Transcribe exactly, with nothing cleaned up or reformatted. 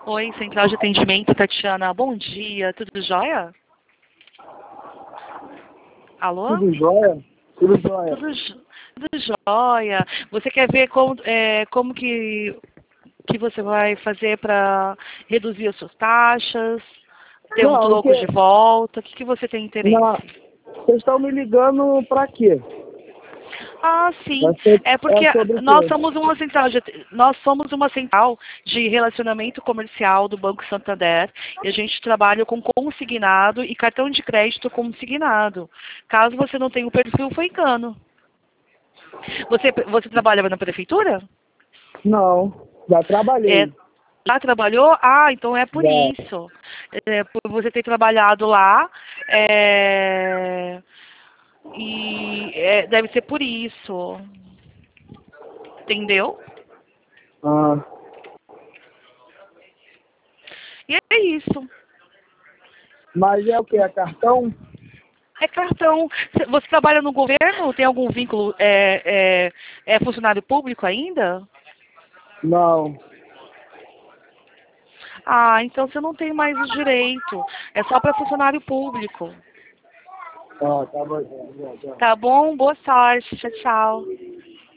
Oi, Central de Atendimento, Tatiana. Bom dia, tudo jóia? Alô? Tudo jóia? Tudo jóia. Tudo, jó- tudo jóia. Você quer ver como, é, como que, que você vai fazer para reduzir as suas taxas, ter um Não, o troco que... de volta? O que, que você tem interesse? Não, vocês estão me ligando pra quê? Ah, sim. Vai ser... É porque É sobre o nós quê? somos uma central de, nós somos uma central de relacionamento comercial do Banco Santander e a gente trabalha com consignado e cartão de crédito consignado. Caso você não tenha o perfil, foi engano. Você, você trabalha na prefeitura? Não, já É, trabalhei. lá trabalhou? Ah, então é por Já. isso. É, por você ter trabalhado lá, é, e é, deve ser por isso. Entendeu? Ah, E é isso. mas é o quê? É cartão? É cartão. Você trabalha no governo? Tem algum vínculo? É, é, é funcionário público ainda? Não. Ah, então você não tem mais o direito. É só para funcionário público. Ah, tá bom. Já, já, já. Tá bom? Boa sorte. Tchau, tchau.